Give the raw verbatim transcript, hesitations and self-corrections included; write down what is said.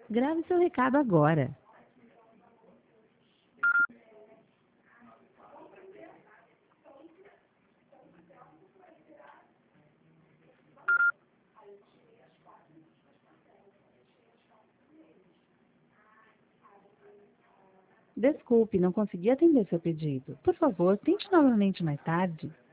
Grave seu recado agora. Desculpe, não consegui atender seu pedido. Por favor, tente novamente mais tarde.